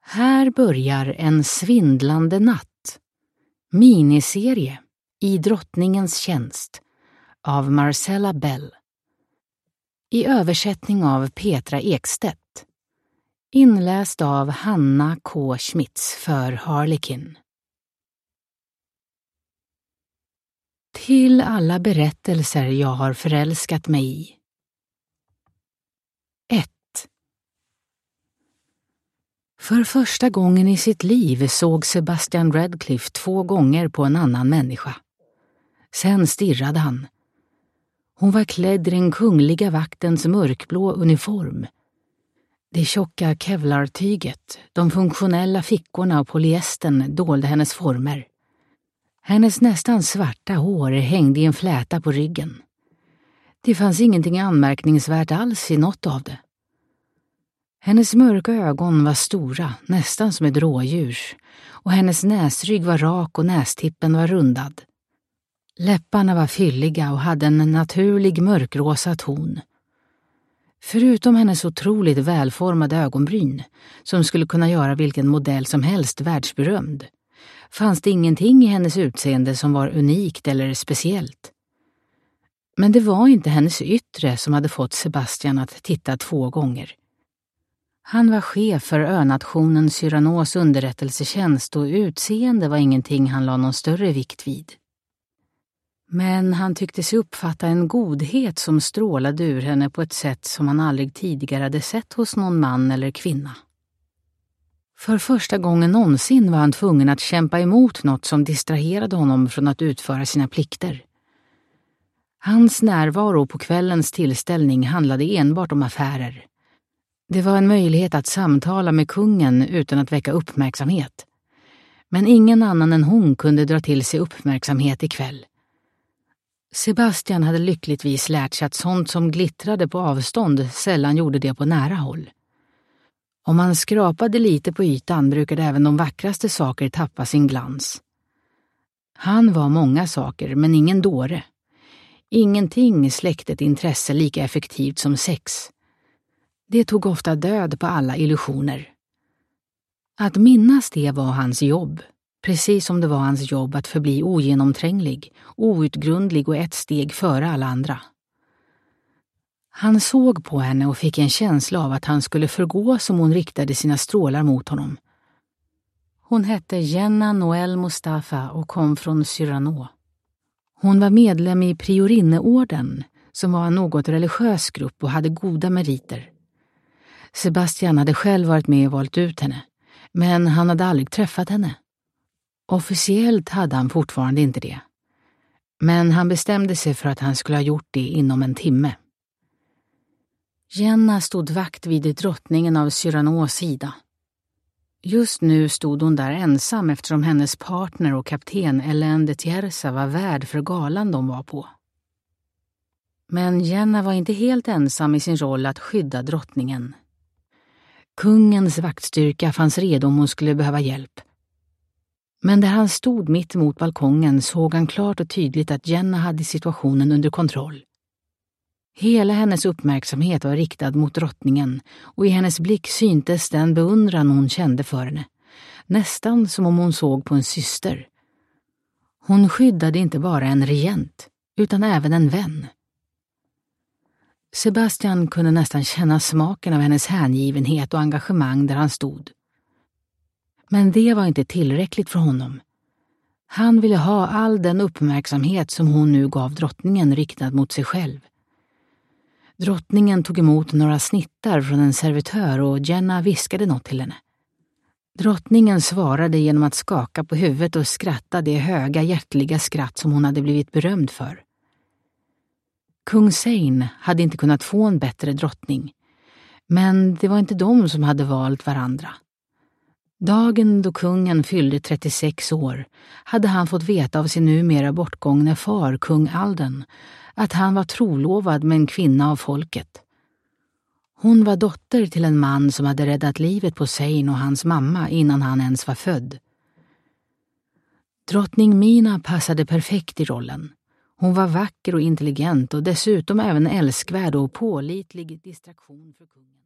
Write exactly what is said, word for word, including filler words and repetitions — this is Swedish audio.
Här börjar en svindlande natt. Miniserie i drottningens tjänst av Marcella Bell. I översättning av Petra Ekstedt. Inläst av Hanna K. Schmitz för Harlequin. Till alla berättelser jag har förälskat mig i. ett. För första gången i sitt liv såg Sebastian Radcliffe två gånger på en annan människa. Sen stirrade han. Hon var klädd i den kungliga vaktens mörkblå uniform. Det tjocka kevlartyget, de funktionella fickorna och polyestern dolde hennes former. Hennes nästan svarta hår hängde i en fläta på ryggen. Det fanns ingenting anmärkningsvärt alls i något av det. Hennes mörka ögon var stora, nästan som ett rådjurs, och hennes näsrygg var rak och nästippen var rundad. Läpparna var fylliga och hade en naturlig mörkrosa ton. Förutom hennes otroligt välformade ögonbryn, som skulle kunna göra vilken modell som helst världsberömd, fanns det ingenting i hennes utseende som var unikt eller speciellt. Men det var inte hennes yttre som hade fått Sebastian att titta två gånger. Han var chef för önationen Cyranos underrättelsetjänst och utseende var ingenting han la någon större vikt vid. Men han tyckte sig uppfatta en godhet som strålade ur henne på ett sätt som han aldrig tidigare hade sett hos någon man eller kvinna. För första gången någonsin var han tvungen att kämpa emot något som distraherade honom från att utföra sina plikter. Hans närvaro på kvällens tillställning handlade enbart om affärer. Det var en möjlighet att samtala med kungen utan att väcka uppmärksamhet. Men ingen annan än hon kunde dra till sig uppmärksamhet ikväll. Sebastian hade lyckligtvis lärt sig att sånt som glittrade på avstånd sällan gjorde det på nära håll. Om man skrapade lite på ytan brukade även de vackraste saker tappa sin glans. Han var många saker, men ingen dåre. Ingenting släckte ett intresse lika effektivt som sex. Det tog ofta död på alla illusioner. Att minnas det var hans jobb, precis som det var hans jobb att förbli ogenomtränglig, outgrundlig och ett steg före alla andra. Han såg på henne och fick en känsla av att han skulle förgå som hon riktade sina strålar mot honom. Hon hette Jenna Noel Mustafa och kom från Cyrano. Hon var medlem i Priorinneorden, som var en något religiös grupp och hade goda meriter. Sebastian hade själv varit med och valt ut henne, men han hade aldrig träffat henne. Officiellt hade han fortfarande inte det. Men han bestämde sig för att han skulle ha gjort det inom en timme. Jenna stod vakt vid drottningen av Cyranos sida. Just nu stod hon där ensam eftersom hennes partner och kapten Ellen de Tiersa var värd för galan de var på. Men Jenna var inte helt ensam i sin roll att skydda drottningen. Kungens vaktstyrka fanns redo om hon skulle behöva hjälp. Men där han stod mitt mot balkongen såg han klart och tydligt att Jenna hade situationen under kontroll. Hela hennes uppmärksamhet var riktad mot drottningen och i hennes blick syntes den beundran hon kände för henne. Nästan som om hon såg på en syster. Hon skyddade inte bara en regent, utan även en vän. Sebastian kunde nästan känna smaken av hennes hängivenhet och engagemang där han stod. Men det var inte tillräckligt för honom. Han ville ha all den uppmärksamhet som hon nu gav drottningen riktad mot sig själv. Drottningen tog emot några snittar från en servitör och Jenna viskade något till henne. Drottningen svarade genom att skaka på huvudet och skratta det höga hjärtliga skratt som hon hade blivit berömd för. Kung Sein hade inte kunnat få en bättre drottning, men det var inte de som hade valt varandra. Dagen då kungen fyllde trettiosex år hade han fått veta av sin numera bortgångne far, kung Alden, att han var trolovad med en kvinna av folket. Hon var dotter till en man som hade räddat livet på Sein och hans mamma innan han ens var född. Drottning Mina passade perfekt i rollen. Hon var vacker och intelligent och dessutom även älskvärd och pålitlig distraktion för kungen.